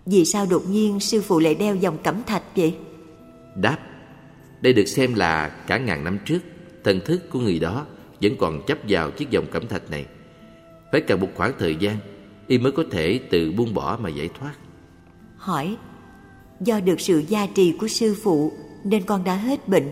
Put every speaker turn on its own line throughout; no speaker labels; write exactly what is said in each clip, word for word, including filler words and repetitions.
Vì sao đột nhiên sư phụ lại đeo vòng cẩm thạch vậy?
Đáp: đây được xem là cả ngàn năm trước, thần thức của người đó vẫn còn chấp vào chiếc vòng cẩm thạch này. Phải cần một khoảng thời gian y mới có thể tự buông bỏ mà giải thoát.
Hỏi: do được sự gia trì của sư phụ nên con đã hết bệnh.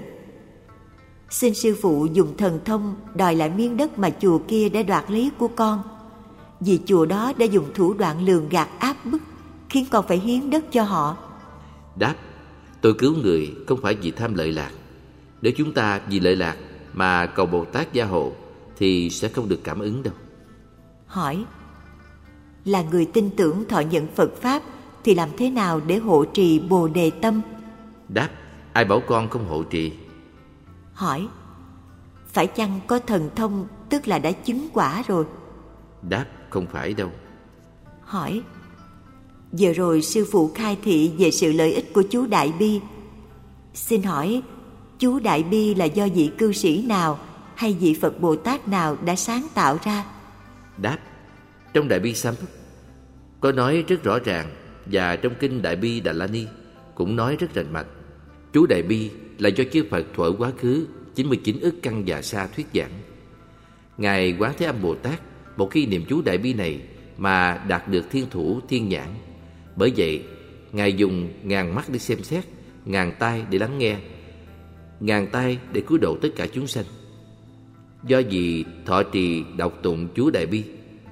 Xin sư phụ dùng thần thông đòi lại miếng đất mà chùa kia đã đoạt lấy của con. Vì chùa đó đã dùng thủ đoạn lường gạt áp bức, khiến con phải hiến đất cho họ.
Đáp: tôi cứu người không phải vì tham lợi lạc. Nếu chúng ta vì lợi lạc mà cầu Bồ Tát gia hộ thì sẽ không được cảm ứng đâu.
Hỏi: là người tin tưởng thọ nhận Phật Pháp thì làm thế nào để hộ trì Bồ Đề tâm?
Đáp: ai bảo con không hộ trì?
Hỏi: phải chăng có thần thông tức là đã chứng quả rồi?
Đáp: không phải đâu.
Hỏi: vừa rồi sư phụ khai thị về sự lợi ích của chú Đại Bi. Xin hỏi, chú Đại Bi là do vị cư sĩ nào hay vị Phật Bồ Tát nào đã sáng tạo ra?
Đáp: trong Đại Bi Sám có nói rất rõ ràng, và trong kinh Đại Bi Đà La Ni cũng nói rất rành mạch. Chú Đại Bi là do chư Phật thuở quá khứ chín mươi chín ức căn già sa thuyết giảng. Ngài Quán Thế Âm Bồ Tát một khi niệm chú Đại Bi này mà đạt được thiên thủ thiên nhãn. Bởi vậy Ngài dùng ngàn mắt để xem xét, ngàn tai để lắng nghe, ngàn tai để cứu độ tất cả chúng sanh. Do vì thọ trì đọc tụng chú Đại Bi,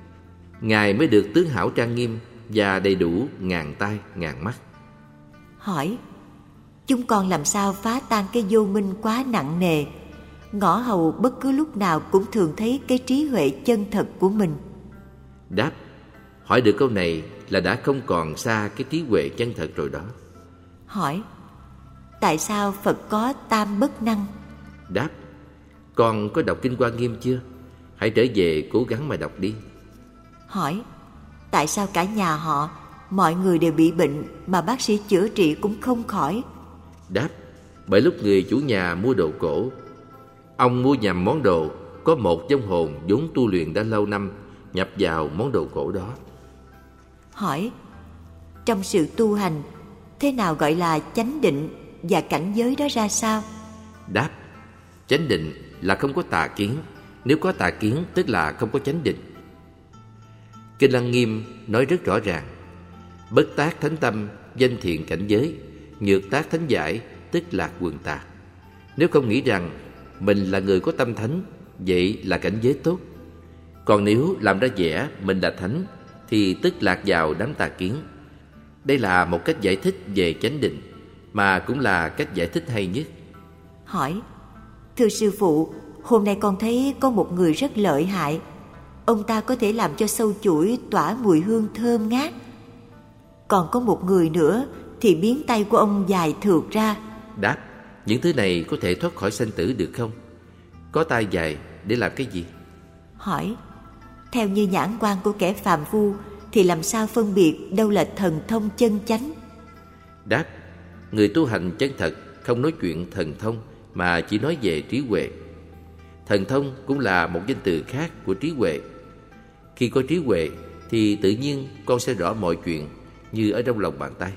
Ngài mới được tướng hảo trang nghiêm và đầy đủ ngàn tai ngàn mắt.
Hỏi: chúng con làm sao phá tan cái vô minh quá nặng nề, ngõ hầu bất cứ lúc nào cũng thường thấy cái trí huệ chân thật của mình?
Đáp: hỏi được câu này là đã không còn xa cái trí huệ chân thật rồi đó.
Hỏi: tại sao Phật có tam bất năng?
Đáp: con có đọc kinh Hoa Nghiêm chưa? Hãy trở về cố gắng mà đọc đi.
Hỏi: tại sao cả nhà họ mọi người đều bị bệnh mà bác sĩ chữa trị cũng không khỏi?
Đáp: bởi lúc người chủ nhà mua đồ cổ, ông mua nhầm món đồ có một vong hồn vốn tu luyện đã lâu năm nhập vào món đồ cổ đó.
Hỏi: trong sự tu hành, thế nào gọi là chánh định và cảnh giới đó ra sao?
Đáp: chánh định là không có tà kiến. Nếu có tà kiến tức là không có chánh định. Kinh Lăng Nghiêm nói rất rõ ràng: bất tác thánh tâm, danh thiện cảnh giới, nhược tác thánh giải, tức lạc quần tà. Nếu không nghĩ rằng mình là người có tâm thánh, vậy là cảnh giới tốt. Còn nếu làm ra vẻ mình là thánh thì tức lạc vào đám tà kiến. Đây là một cách giải thích về chánh định, mà cũng là cách giải thích hay nhất.
Hỏi: thưa sư phụ, hôm nay con thấy có một người rất lợi hại. Ông ta có thể làm cho sâu chuỗi tỏa mùi hương thơm ngát. Còn có một người nữa thì biến tay của ông dài thượt ra.
Đáp: những thứ này có thể thoát khỏi sanh tử được không? Có tay dài để làm cái gì?
Hỏi: theo như nhãn quan của kẻ phàm phu thì làm sao phân biệt đâu là thần thông chân chánh?
Đáp: người tu hành chân thật không nói chuyện thần thông mà chỉ nói về trí huệ. Thần thông cũng là một danh từ khác của trí huệ. Khi có trí huệ thì tự nhiên con sẽ rõ mọi chuyện như ở trong lòng bàn tay,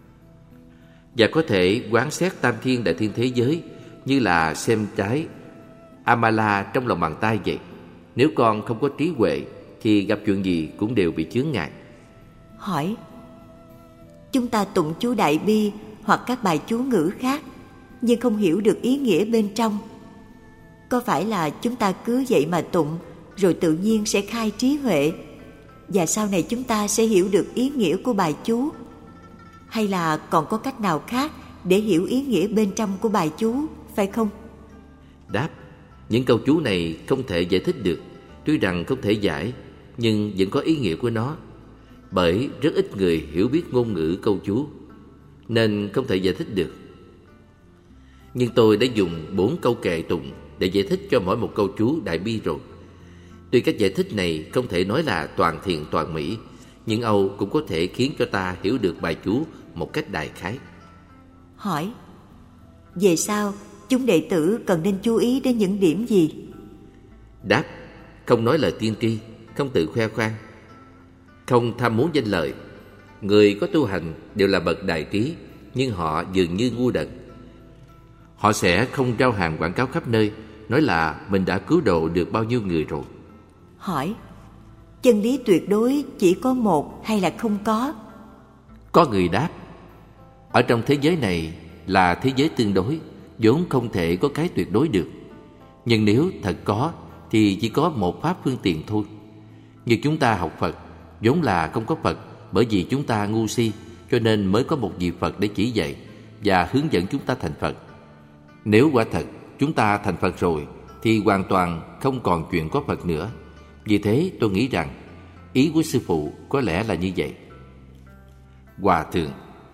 và có thể quán xét tam thiên đại thiên thế giới như là xem trái Amala trong lòng bàn tay vậy. Nếu con không có trí huệ thì gặp chuyện gì cũng đều bị chướng ngại.
Hỏi: chúng ta tụng chú Đại Bi hoặc các bài chú ngữ khác nhưng không hiểu được ý nghĩa bên trong. Có phải là chúng ta cứ vậy mà tụng rồi tự nhiên sẽ khai trí huệ, và sau này chúng ta sẽ hiểu được ý nghĩa của bài chú? Hay là còn có cách nào khác để hiểu ý nghĩa bên trong của bài chú, phải không?
Đáp: những câu chú này không thể giải thích được. Tuy rằng không thể giải, nhưng vẫn có ý nghĩa của nó. Bởi rất ít người hiểu biết ngôn ngữ câu chú, nên không thể giải thích được. Nhưng tôi đã dùng bốn câu kệ tụng để giải thích cho mỗi một câu chú Đại Bi rồi. Tuy cách giải thích này không thể nói là toàn thiện toàn mỹ, nhưng Âu cũng có thể khiến cho ta hiểu được bài chú một cách đại khái.
Hỏi: về sau chúng đệ tử cần nên chú ý đến những điểm gì?
Đáp: không nói lời tiên tri, không tự khoe khoang, không tham muốn danh lợi, Người có tu hành đều là bậc đại trí, nhưng họ dường như ngu đần. Họ sẽ không trao hàng quảng cáo khắp nơi, nói là mình đã cứu độ được bao nhiêu người rồi.
Hỏi, chân lý tuyệt đối chỉ có một hay là không có?
Có người đáp, ở trong thế giới này là thế giới tương đối, vốn không thể có cái tuyệt đối được. Nhưng nếu thật có thì chỉ có một pháp phương tiện thôi. Như chúng ta học Phật, vốn là không có Phật, bởi vì chúng ta ngu si, cho nên mới có một vị Phật để chỉ dạy và hướng dẫn chúng ta thành Phật. Nếu quả thật chúng ta thành Phật rồi thì hoàn toàn không còn chuyện có Phật nữa. Vì thế tôi nghĩ rằng ý của sư phụ có lẽ là như vậy. Hòa thượng: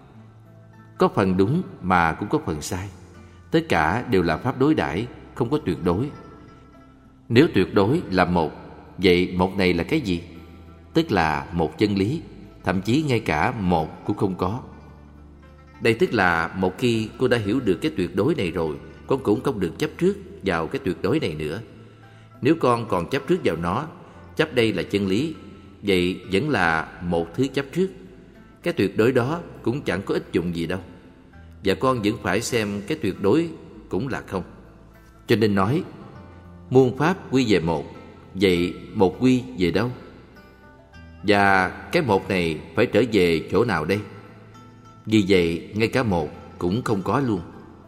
có phần đúng mà cũng có phần sai. Tất cả đều là pháp đối đãi, không có tuyệt đối. Nếu tuyệt đối là một, vậy một này là cái gì? Tức là một chân lý, thậm chí ngay cả một cũng không có. Đây tức là một khi cô đã hiểu được cái tuyệt đối này rồi, con cũng không được chấp trước vào cái tuyệt đối này nữa. Nếu con còn chấp trước vào nó, chấp đây là chân lý, vậy vẫn là một thứ chấp trước. Cái tuyệt đối đó cũng chẳng có ích dụng gì đâu. Và con vẫn phải xem cái tuyệt đối cũng là không. Cho nên nói muôn pháp quy về một, vậy một quy về đâu? Và cái một này phải trở về chỗ nào đây? Vì vậy ngay cả một cũng không có luôn.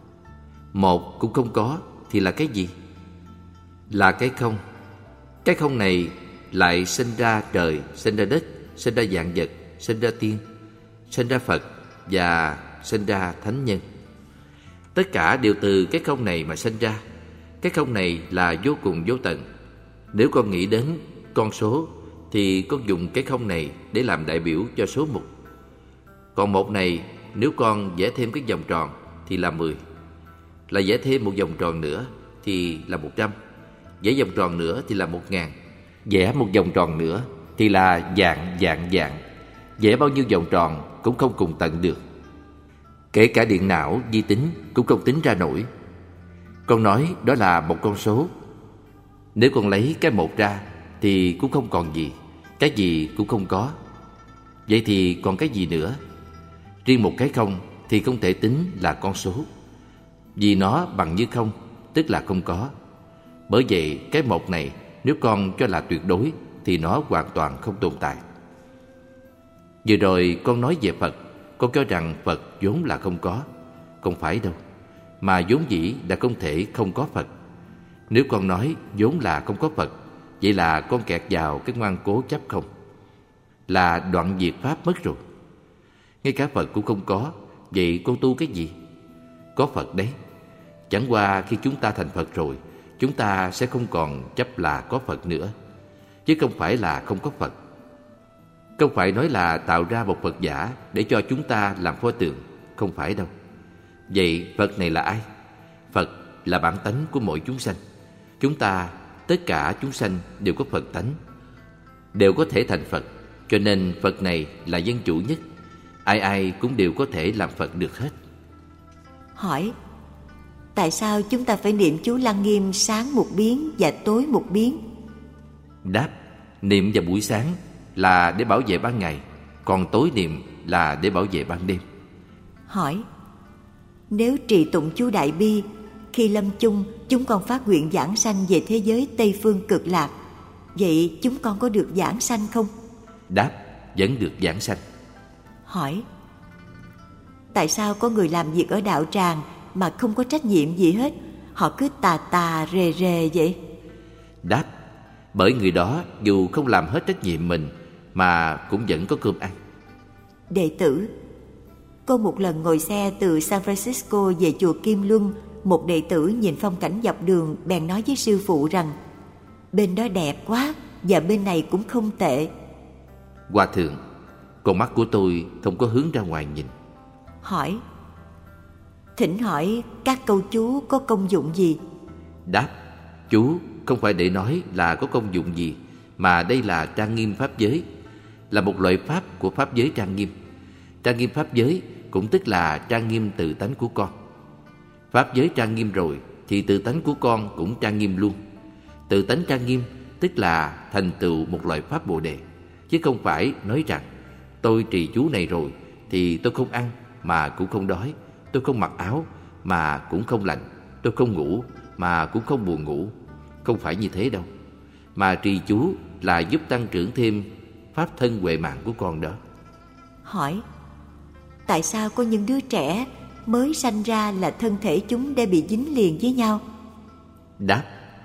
Một cũng không có thì là cái gì? Là cái không. Cái không này lại sinh ra trời, sinh ra đất, sinh ra vạn vật, sinh ra tiên, sinh ra Phật và sinh ra thánh nhân. Tất cả đều từ cái không này mà sinh ra. Cái không này là vô cùng vô tận. Nếu con nghĩ đến con số thì con dùng cái không này để làm đại biểu cho số mục. Còn một này nếu con vẽ thêm cái vòng tròn thì là mười. Là vẽ thêm một vòng tròn nữa thì là một trăm. Vẽ vòng tròn nữa thì là một ngàn. Vẽ một vòng tròn nữa thì là vạn vạn vạn. Vẽ bao nhiêu vòng tròn cũng không cùng tận được. Kể cả điện não vi tính cũng không tính ra nổi. Con nói đó là một con số. Nếu con lấy cái một ra thì cũng không còn gì, cái gì cũng không có. Vậy thì còn cái gì nữa? Riêng một cái không thì không thể tính là con số, vì nó bằng như không, tức là không có. Bởi vậy cái một này nếu con cho là tuyệt đối thì nó hoàn toàn không tồn tại. Vừa rồi con nói về Phật, con cho rằng Phật vốn là không có. Không phải đâu, mà vốn dĩ đã không thể không có Phật. Nếu con nói vốn là không có Phật, vậy là con kẹt vào cái ngoan cố chấp không, là đoạn diệt pháp mất rồi. Ngay cả Phật cũng không có, vậy con tu cái gì? Có Phật đấy. Chẳng qua khi chúng ta thành Phật rồi, chúng ta sẽ không còn chấp là có Phật nữa, chứ không phải là không có Phật. Không phải nói là tạo ra một Phật giả để cho chúng ta làm pho tượng, không phải đâu. Vậy Phật này là ai? Phật là bản tánh của mỗi chúng sanh. Chúng ta, tất cả chúng sanh đều có Phật tánh, đều có thể thành Phật. Cho nên Phật này là dân chủ nhất. Ai ai cũng đều có thể làm Phật được hết.
Hỏi, tại sao chúng ta phải niệm chú Lăng Nghiêm sáng một biến và tối một biến?
Đáp, niệm vào buổi sáng là để bảo vệ ban ngày, còn tối niệm là để bảo vệ ban đêm.
Hỏi, nếu trì tụng chú Đại Bi, khi lâm chung chúng con phát nguyện giảng sanh về thế giới Tây Phương Cực Lạc, vậy chúng con có được giảng sanh không?
Đáp, vẫn được giảng sanh.
Hỏi, tại sao có người làm việc ở đạo tràng mà không có trách nhiệm gì hết, họ cứ tà tà rề rề vậy?
Đáp, bởi người đó dù không làm hết trách nhiệm mình mà cũng vẫn có cơm ăn.
Đệ tử, có một lần ngồi xe từ San Francisco về chùa Kim Luân, một đệ tử nhìn phong cảnh dọc đường bèn nói với sư phụ rằng bên đó đẹp quá và bên này cũng không tệ.
Hòa thượng, con mắt của tôi không có hướng ra ngoài nhìn.
Hỏi, thỉnh hỏi các câu chú có công dụng gì?
Đáp, chú không phải để nói là có công dụng gì, mà đây là trang nghiêm pháp giới, là một loại pháp của pháp giới trang nghiêm. Trang nghiêm pháp giới cũng tức là trang nghiêm tự tánh của con. Pháp giới trang nghiêm rồi thì tự tánh của con cũng trang nghiêm luôn. Tự tánh trang nghiêm tức là thành tựu một loại pháp Bồ Đề, chứ không phải nói rằng Tôi trì chú này rồi thì tôi không ăn mà cũng không đói, tôi không mặc áo mà cũng không lạnh, tôi không ngủ mà cũng không buồn ngủ. Không phải như thế đâu. Mà trì chú là giúp tăng trưởng thêm pháp thân huệ mạng của con đó.
Hỏi: tại sao có những đứa trẻ mới sanh ra là thân thể chúng đã bị dính liền với nhau?
Đáp: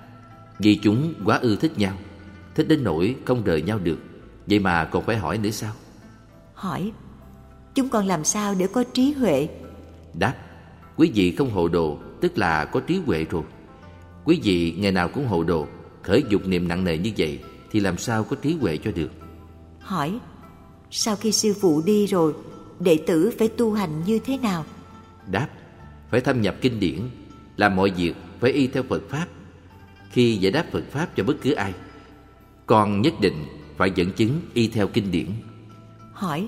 vì chúng quá ưa thích nhau, thích đến nỗi không rời nhau được. Vậy mà còn phải hỏi nữa sao?
Hỏi: chúng con làm sao để có trí huệ?
Đáp: quý vị không hồ đồ, tức là có trí huệ rồi. Quý vị ngày nào cũng hồ đồ, khởi dục niệm nặng nề như vậy thì làm sao có trí huệ cho được?
Hỏi: sau khi sư phụ đi rồi, đệ tử phải tu hành như thế nào?
Đáp: phải thâm nhập kinh điển, làm mọi việc phải y theo Phật Pháp. Khi giải đáp Phật Pháp cho bất cứ ai, con nhất định phải dẫn chứng y theo kinh điển.
Hỏi: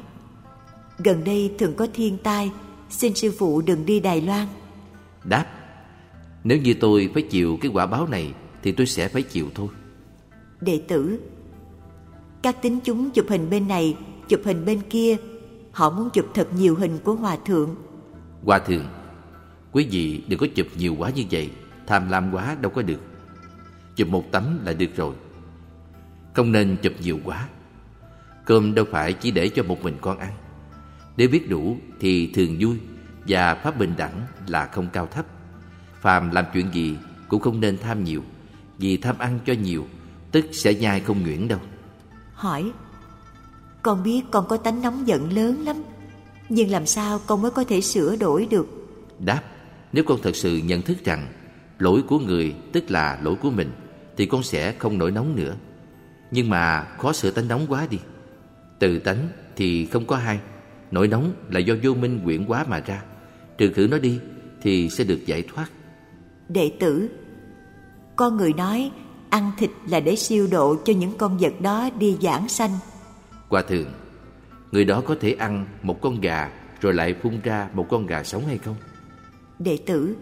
gần đây thường có thiên tai, xin sư phụ đừng đi Đài Loan.
Đáp: nếu như tôi phải chịu cái quả báo này thì tôi sẽ phải chịu thôi.
Đệ tử: các tín chúng chụp hình bên này, chụp hình bên kia, họ muốn chụp thật nhiều hình của Hòa Thượng.
Hòa Thượng, quý vị đừng có chụp nhiều quá như vậy, tham lam quá đâu có được. Chụp một tấm là được rồi, không nên chụp nhiều quá. Cơm đâu phải chỉ để cho một mình con ăn. Nếu biết đủ thì thường vui, và pháp bình đẳng là không cao thấp. Phàm làm chuyện gì cũng không nên tham nhiều, vì tham ăn cho nhiều tức sẽ nhai không nhuyễn đâu.
Hỏi: con biết con có tánh nóng giận lớn lắm, nhưng làm sao con mới có thể sửa đổi được?
Đáp: nếu con thật sự nhận thức rằng lỗi của người tức là lỗi của mình thì con sẽ không nổi nóng nữa. Nhưng mà khó sửa tánh nóng quá đi. Từ tánh thì không có hai, nổi nóng là do vô minh quyển hóa mà ra. Trừ khử nó đi thì sẽ được giải thoát.
Đệ tử: con người nói ăn thịt là để siêu độ cho những con vật đó đi giảng sanh.
Hòa Thượng, người đó có thể ăn một con gà rồi lại phun ra một con gà sống hay không?
Đệ tử: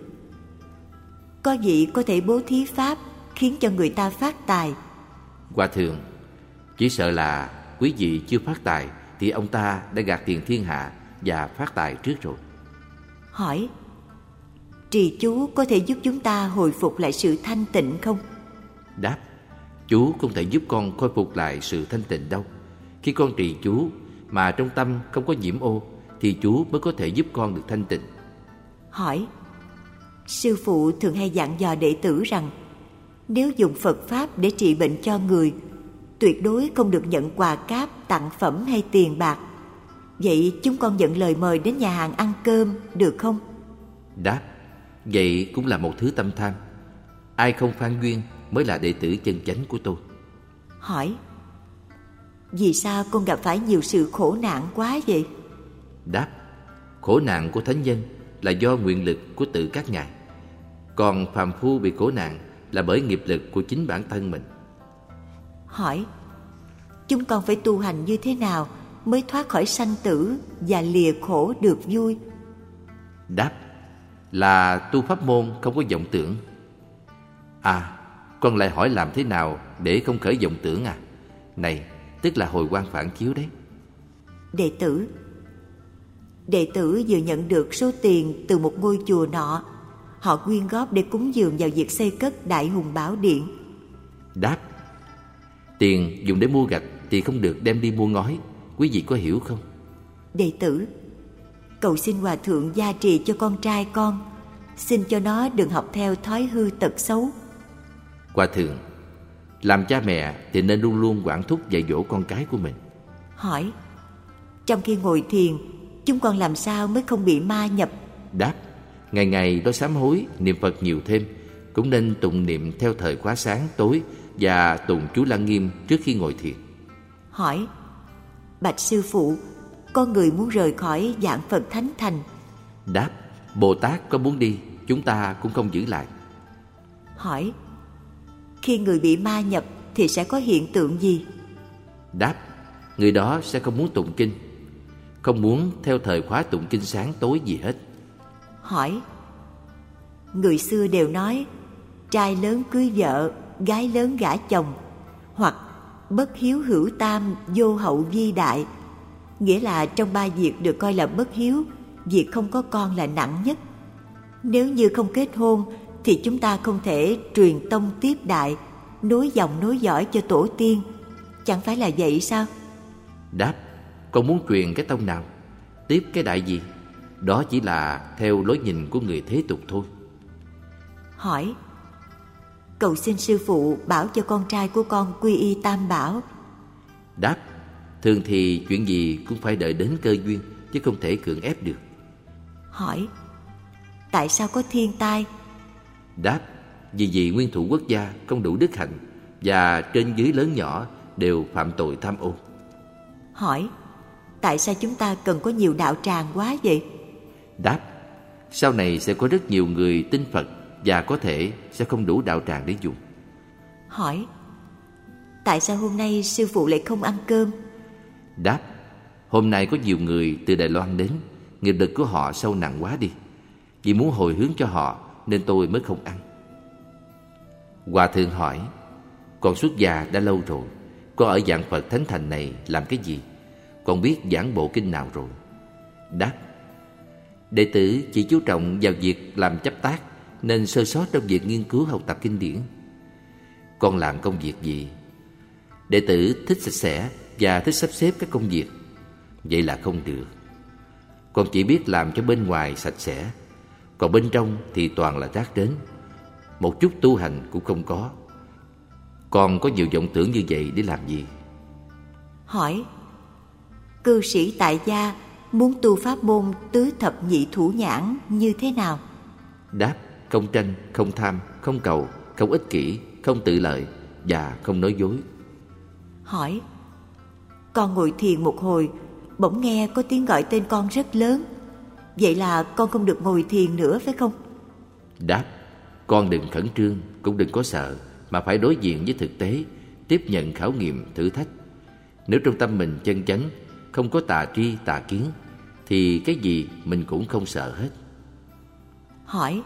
có vị có thể bố thí pháp khiến cho người ta phát tài.
Hòa Thượng, chỉ sợ là quý vị chưa phát tài thì ông ta đã gạt tiền thiên hạ và phát tài trước rồi.
Hỏi: trì chú có thể giúp chúng ta hồi phục lại sự thanh tịnh không?
Đáp: chú không thể giúp con khôi phục lại sự thanh tịnh đâu. Khi con trì chú mà trong tâm không có nhiễm ô thì chú mới có thể giúp con được thanh tịnh.
Hỏi: sư phụ thường hay dặn dò đệ tử rằng nếu dùng Phật Pháp để trị bệnh cho người, tuyệt đối không được nhận quà cáp, tặng phẩm hay tiền bạc. Vậy chúng con nhận lời mời đến nhà hàng ăn cơm được không?
Đáp: vậy cũng là một thứ tâm tham. Ai không phan duyên mới là đệ tử chân chánh của tôi.
Hỏi: vì sao con gặp phải nhiều sự khổ nạn quá vậy?
Đáp: khổ nạn của thánh nhân là do nguyện lực của tự các ngài, còn phàm phu bị khổ nạn là bởi nghiệp lực của chính bản thân mình.
Hỏi: chúng con phải tu hành như thế nào mới thoát khỏi sanh tử và lìa khổ được vui?
Đáp: là tu pháp môn không có vọng tưởng. À, con lại hỏi làm thế nào để không khởi vọng tưởng à? Này, tức là hồi quang phản chiếu đấy.
Đệ tử: đệ tử vừa nhận được số tiền từ một ngôi chùa nọ, họ quyên góp để cúng dường vào việc xây cất Đại Hùng Bảo Điện.
Đáp: tiền dùng để mua gạch thì không được đem đi mua ngói. Quý vị có hiểu không?
Đệ tử: cầu xin Hòa Thượng gia trì cho con trai con, xin cho nó đừng học theo thói hư tật xấu.
Hòa Thượng, làm cha mẹ thì nên luôn luôn quản thúc dạy dỗ con cái của mình.
Hỏi: trong khi ngồi thiền, chúng con làm sao mới không bị ma nhập?
Đáp: ngày ngày đó sám hối, niệm Phật nhiều thêm, cũng nên tụng niệm theo thời khóa sáng tối và tụng chú Lăng Nghiêm trước khi ngồi thiền.
Hỏi: bạch sư phụ, con người muốn rời khỏi dạng Phật Thánh Thành.
Đáp: Bồ Tát có muốn đi, chúng ta cũng không giữ lại.
Hỏi: khi người bị ma nhập thì sẽ có hiện tượng gì?
Đáp: người đó sẽ không muốn tụng kinh, không muốn theo thời khóa tụng kinh sáng tối gì hết.
Hỏi: người xưa đều nói trai lớn cưới vợ, gái lớn gả chồng, hoặc bất hiếu hữu tam, vô hậu vi đại. Nghĩa là trong ba việc được coi là bất hiếu, việc không có con là nặng nhất. Nếu như không kết hôn thì chúng ta không thể truyền tông tiếp đại, nối dòng nối dõi cho tổ tiên. Chẳng phải là vậy sao?
Đáp: con muốn truyền cái tông nào, tiếp cái đại gì? Đó chỉ là theo lối nhìn của người thế tục thôi.
Hỏi: cầu xin sư phụ bảo cho con trai của con quy y Tam Bảo.
Đáp: thường thì chuyện gì cũng phải đợi đến cơ duyên, chứ không thể cưỡng ép được.
Hỏi: tại sao có thiên tai?
Đáp: vì vì nguyên thủ quốc gia không đủ đức hạnh, và trên dưới lớn nhỏ đều phạm tội tham ô.
Hỏi: tại sao chúng ta cần có nhiều đạo tràng quá vậy?
Đáp: sau này sẽ có rất nhiều người tin Phật, và có thể sẽ không đủ đạo tràng để dùng.
Hỏi: tại sao hôm nay sư phụ lại không ăn cơm?
Đáp: hôm nay có nhiều người từ Đài Loan đến, nghiệp lực của họ sâu nặng quá đi. Vì muốn hồi hướng cho họ nên tôi mới không ăn. Hòa thượng hỏi: con xuất gia đã lâu rồi, con ở Vạn Phật Thánh Thành này làm cái gì? Con biết giảng bộ kinh nào rồi? Đáp: đệ tử chỉ chú trọng vào việc làm chấp tác, nên sơ sót trong việc nghiên cứu học tập kinh điển. Con làm công việc gì? Đệ tử thích sạch sẽ và thích sắp xếp các công việc. Vậy là không được. Con chỉ biết làm cho bên ngoài sạch sẽ, còn bên trong thì toàn là rác rến, một chút tu hành cũng không có. Con có nhiều vọng tưởng như vậy để làm gì?
Hỏi: cư sĩ tại gia muốn tu pháp môn tứ thập nhị thủ nhãn như thế nào?
Đáp: không tranh, không tham, không cầu, không ích kỷ, không tự lợi và không nói dối.
Hỏi: con ngồi thiền một hồi, bỗng nghe có tiếng gọi tên con rất lớn. Vậy là con không được ngồi thiền nữa phải không?
Đáp: con đừng khẩn trương, cũng đừng có sợ, mà phải đối diện với thực tế, tiếp nhận khảo nghiệm, thử thách. Nếu trong tâm mình chân chánh, không có tà tri, tà kiến, thì cái gì mình cũng không sợ hết.
Hỏi: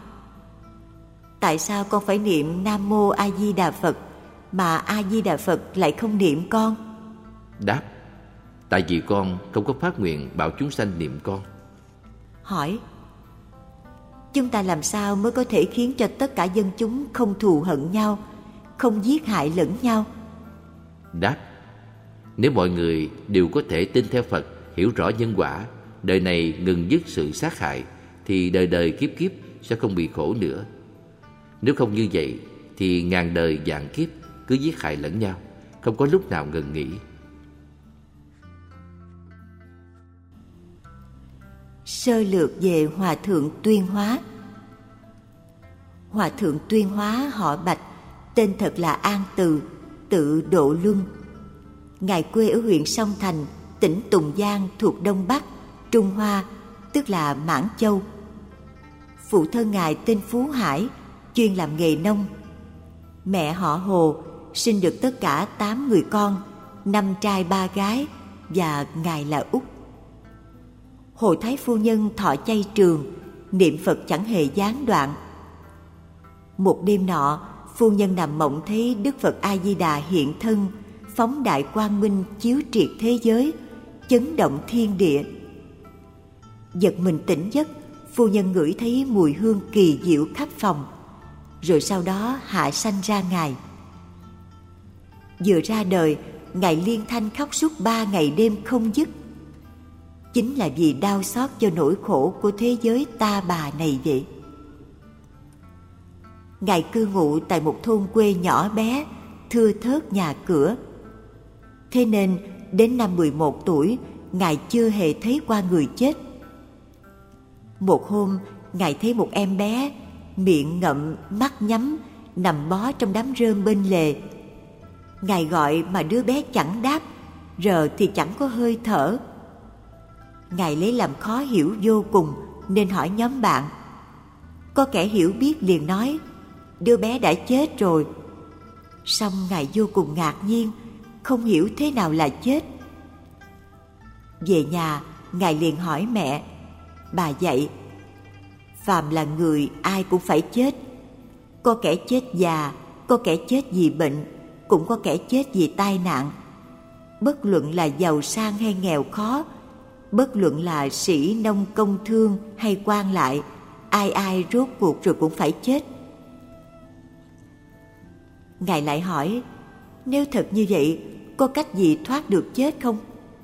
tại sao con phải niệm Nam Mô A Di Đà Phật mà A Di Đà Phật lại không niệm con?
Đáp: tại vì con không có phát nguyện bảo chúng sanh niệm con.
Hỏi: chúng ta làm sao mới có thể khiến cho tất cả dân chúng không thù hận nhau, không giết hại lẫn nhau?
Đáp: nếu mọi người đều có thể tin theo Phật, hiểu rõ nhân quả, đời này ngừng dứt sự sát hại, thì đời đời kiếp kiếp sẽ không bị khổ nữa. Nếu không như vậy thì ngàn đời vạn kiếp cứ giết hại lẫn nhau, không có lúc nào ngừng nghỉ.
Sơ lược về Hòa thượng Tuyên Hóa. Hòa thượng Tuyên Hóa họ Bạch, tên thật là An Từ, tự Độ Luân. Ngài quê ở huyện Song Thành, tỉnh Tùng Giang thuộc Đông Bắc, Trung Hoa, tức là Mãn Châu. Phụ thân Ngài tên Phú Hải, chuyên làm nghề nông. Mẹ họ Hồ, sinh được tất cả tám người con, năm trai ba gái, và Ngài là út. Hồ Thái Phu Nhân thọ chay trường, niệm Phật chẳng hề gián đoạn. Một đêm nọ, phu nhân nằm mộng thấy Đức Phật A Di Đà hiện thân, phóng đại quang minh chiếu triệt thế giới, chấn động thiên địa. Giật mình tỉnh giấc, phu nhân ngửi thấy mùi hương kỳ diệu khắp phòng, rồi sau đó hạ sanh ra Ngài. Vừa ra đời, Ngài liên thanh khóc suốt ba ngày đêm không dứt. Chính là vì đau xót cho nỗi khổ của thế giới ta bà này vậy. Ngài cư ngụ tại một thôn quê nhỏ bé, thưa thớt nhà cửa. Thế nên đến năm mười một tuổi, Ngài chưa hề thấy qua người chết. Một hôm, Ngài thấy một em bé, miệng ngậm, mắt nhắm, nằm bó trong đám rơm bên lề. Ngài gọi mà đứa bé chẳng đáp, rờ thì chẳng có hơi thở. Ngài lấy làm khó hiểu vô cùng nên hỏi nhóm bạn. Có kẻ hiểu biết liền nói: đứa bé đã chết rồi. Song Ngài vô cùng ngạc nhiên, không hiểu thế nào là chết. Về nhà, Ngài liền hỏi mẹ. Bà dạy: phàm là người ai cũng phải chết. Có kẻ chết già, có kẻ chết vì bệnh, cũng có kẻ chết vì tai nạn. Bất luận là giàu sang hay nghèo khó, bất luận là sĩ nông công thương hay quan lại, ai ai rốt cuộc rồi cũng phải chết. Ngài lại hỏi, nếu thật như vậy, có cách gì thoát được chết không?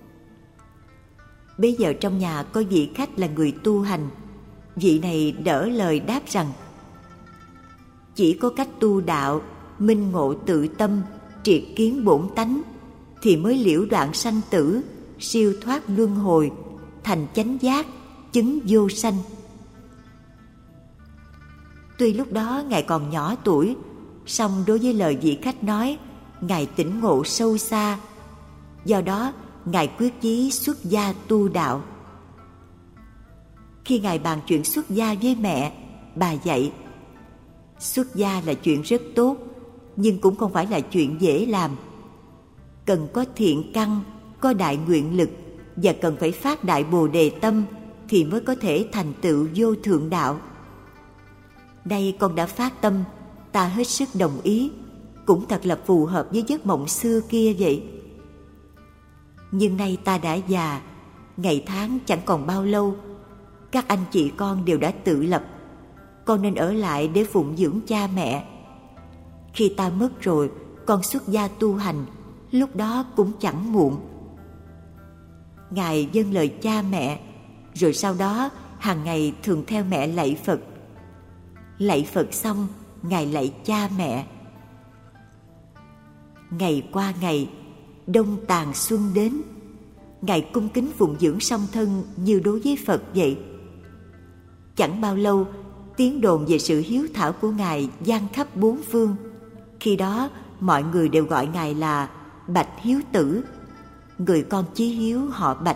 Bây giờ trong nhà có vị khách là người tu hành. Vị này đỡ lời đáp rằng, chỉ có cách tu đạo, minh ngộ tự tâm, triệt kiến bổn tánh, thì mới liễu đoạn sanh tử, siêu thoát luân hồi, thành chánh giác, chứng vô sanh. Tuy lúc đó Ngài còn nhỏ tuổi, song đối với lời vị khách nói, Ngài tỉnh ngộ sâu xa. Do đó, Ngài quyết chí xuất gia tu đạo. Khi Ngài bàn chuyện xuất gia với mẹ, bà dạy, xuất gia là chuyện rất tốt, nhưng cũng không phải là chuyện dễ làm. Cần có thiện căn, có đại nguyện lực, và cần phải phát đại bồ đề tâm thì mới có thể thành tựu vô thượng đạo. Nay con đã phát tâm, ta hết sức đồng ý, cũng thật là phù hợp với giấc mộng xưa kia vậy. Nhưng nay ta đã già, ngày tháng chẳng còn bao lâu, các anh chị con đều đã tự lập, con nên ở lại để phụng dưỡng cha mẹ. Khi ta mất rồi, con xuất gia tu hành, lúc đó cũng chẳng muộn. Ngài vâng lời cha mẹ, rồi sau đó hàng ngày thường theo mẹ lạy Phật. Lạy Phật xong, Ngài lạy cha mẹ. Ngày qua ngày, đông tàn xuân đến, Ngài cung kính phụng dưỡng song thân như đối với Phật vậy. Chẳng bao lâu, tiếng đồn về sự hiếu thảo của Ngài vang khắp bốn phương. Khi đó, mọi người đều gọi Ngài là Bạch Hiếu Tử, người con chí hiếu họ Bạch.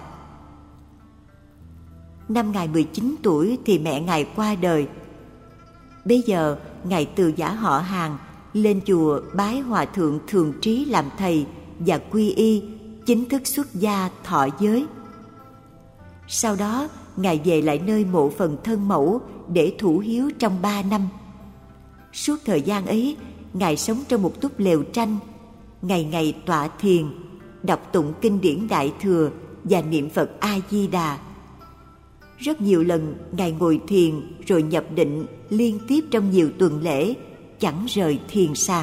Năm Ngài mười chín tuổi thì mẹ Ngài qua đời. Bây giờ, Ngài từ giả họ Hàng lên chùa bái Hòa Thượng Thường Trí làm thầy và quy y, chính thức xuất gia thọ giới. Sau đó, Ngài về lại nơi mộ phần thân mẫu để thủ hiếu trong ba năm. Suốt thời gian ấy, Ngài sống trong một túp lều tranh, ngày ngày tọa thiền, đọc tụng kinh điển Đại Thừa và niệm Phật A Di Đà. Rất nhiều lần Ngài ngồi thiền rồi nhập định liên tiếp trong nhiều tuần lễ, chẳng rời thiền sàng.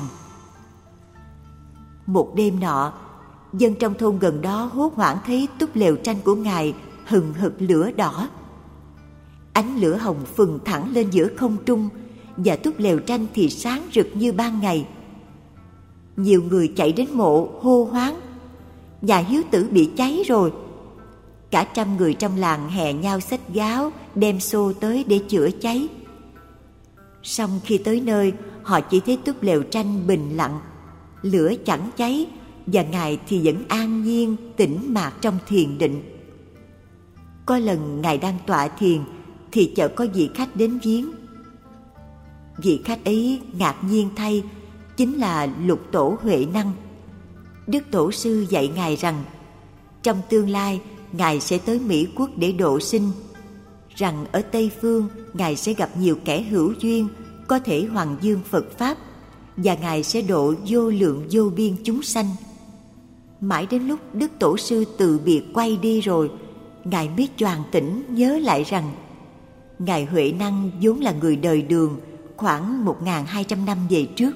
Một đêm nọ, dân trong thôn gần đó hốt hoảng thấy túp lều tranh của Ngài hừng hực lửa đỏ. Ánh lửa hồng phừng thẳng lên giữa không trung, và túp lều tranh thì sáng rực như ban ngày. Nhiều người chạy đến mộ hô hoáng, nhà Hiếu Tử bị cháy rồi. Cả trăm người trong làng hè nhau xách gáo đem xô tới để chữa cháy. Song khi tới nơi, họ chỉ thấy túp lều tranh bình lặng, lửa chẳng cháy, và Ngài thì vẫn an nhiên tĩnh mạc trong thiền định. Có lần Ngài đang tọa thiền thì chợt có vị khách đến viếng. Vị khách ấy ngạc nhiên thay chính là Lục Tổ Huệ Năng. Đức Tổ sư dạy Ngài rằng trong tương lai Ngài sẽ tới Mỹ Quốc để độ sinh, rằng ở Tây Phương Ngài sẽ gặp nhiều kẻ hữu duyên có thể hoằng dương Phật Pháp, và Ngài sẽ độ vô lượng vô biên chúng sanh. Mãi đến lúc Đức Tổ sư từ biệt quay đi rồi, Ngài mới choàng tỉnh nhớ lại rằng Ngài Huệ Năng vốn là người đời Đường khoảng một nghìn hai trăm năm về trước.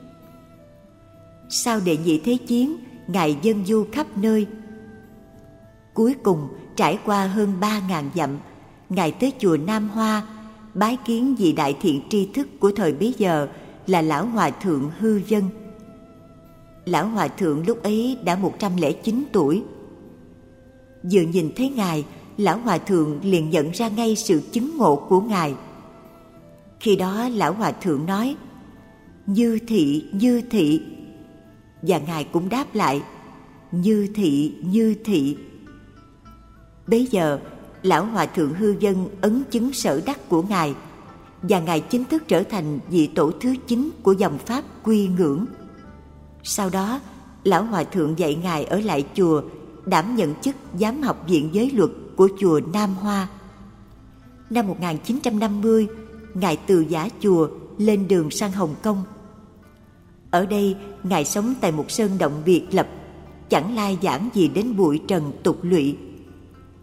Sau đệ nhị thế chiến, Ngài dâng du khắp nơi. Cuối cùng trải qua hơn ba ngàn dặm, Ngài tới chùa Nam Hoa bái kiến vị đại thiện tri thức của thời bấy giờ là Lão Hòa Thượng Hư Vân. Lão Hòa Thượng lúc ấy đã một trăm lẻ chín tuổi. Vừa nhìn thấy Ngài, Lão Hòa Thượng liền nhận ra ngay sự chứng ngộ của Ngài. Khi đó Lão Hòa Thượng nói: "Như thị, như thị." Và Ngài cũng đáp lại: "Như thị, như thị." Bấy giờ Lão Hòa Thượng Hư Vân ấn chứng sở đắc của Ngài, và Ngài chính thức trở thành vị tổ thứ chín của dòng Pháp Quy Ngưỡng. Sau đó, Lão Hòa Thượng dạy Ngài ở lại chùa, đảm nhận chức giám học viện giới luật của chùa Nam Hoa. Năm một nghìn chín trăm năm mươi, Ngài từ giã chùa lên đường sang Hồng Kông. Ở đây, Ngài sống tại một sơn động biệt lập, chẳng lai giảng gì đến bụi trần tục lụy.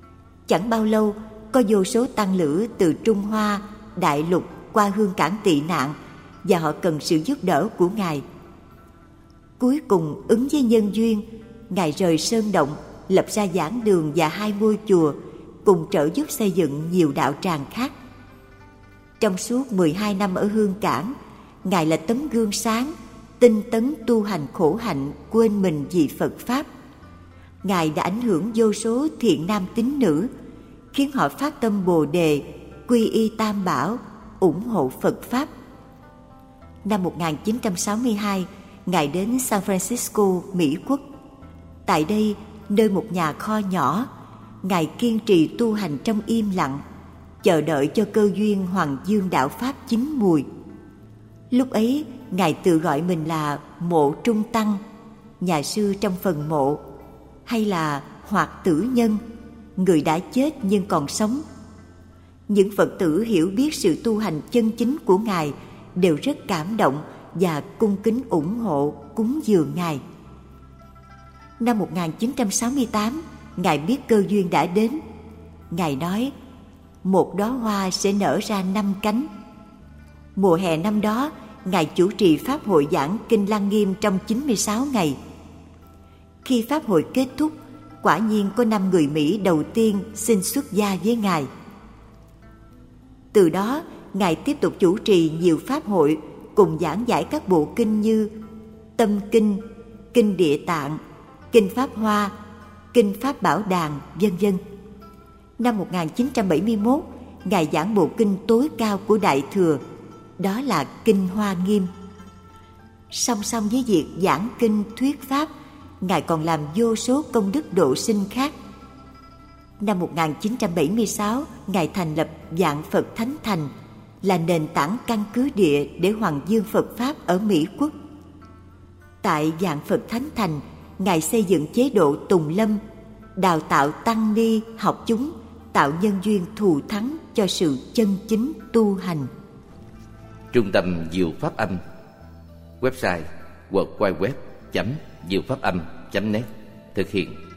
Chẳng bao lâu, có vô số tăng lữ từ Trung Hoa, Đại Lục qua Hương Cảng tị nạn, và họ cần sự giúp đỡ của Ngài. Cuối cùng, ứng với nhân duyên, Ngài rời sơn động, lập ra giảng đường và hai ngôi chùa, cùng trợ giúp xây dựng nhiều đạo tràng khác. Trong suốt mười hai năm ở Hương Cảng, Ngài là tấm gương sáng, tinh tấn tu hành khổ hạnh, quên mình vì Phật Pháp. Ngài đã ảnh hưởng vô số thiện nam tín nữ, khiến họ phát tâm Bồ Đề, quy y Tam Bảo, ủng hộ Phật Pháp. Năm một nghìn chín trăm sáu mươi hai, Ngài đến San Francisco, Mỹ Quốc. Tại đây, nơi một nhà kho nhỏ, Ngài kiên trì tu hành trong im lặng, chờ đợi cho cơ duyên Hoàng Dương đạo Pháp chín mùi. Lúc ấy, Ngài tự gọi mình là Mộ Trung Tăng, nhà sư trong phần mộ, hay là Hoạt Tử Nhân, người đã chết nhưng còn sống. Những Phật tử hiểu biết sự tu hành chân chính của Ngài đều rất cảm động và cung kính ủng hộ cúng dường Ngài. Năm một nghìn chín trăm sáu mươi tám, Ngài biết cơ duyên đã đến. Ngài nói, một đóa hoa sẽ nở ra năm cánh. Mùa hè năm đó, Ngài chủ trì Pháp hội giảng Kinh Lăng Nghiêm trong chín mươi sáu ngày. Khi Pháp hội kết thúc, quả nhiên có năm người Mỹ đầu tiên xin xuất gia với Ngài. Từ đó, Ngài tiếp tục chủ trì nhiều Pháp hội cùng giảng giải các bộ kinh như Tâm Kinh, Kinh Địa Tạng, Kinh Pháp Hoa, Kinh Pháp Bảo Đàn, vân vân. Năm một nghìn chín trăm bảy mươi mốt, Ngài giảng bộ kinh tối cao của Đại Thừa, đó là Kinh Hoa Nghiêm. Song song với việc giảng kinh thuyết Pháp, Ngài còn làm vô số công đức độ sinh khác. Năm một nghìn chín trăm bảy mươi sáu, Ngài thành lập Vạn Phật Thánh Thành, là nền tảng căn cứ địa để Hoàng Dương Phật Pháp ở Mỹ Quốc. Tại Vạn Phật Thánh Thành, Ngài xây dựng chế độ Tùng Lâm, đào tạo tăng ni học chúng, tạo nhân duyên thù thắng cho sự chân chính tu hành.
Trung tâm Diệu Pháp Âm. Website w w w chấm diệu pháp âm chấm net. Thực hiện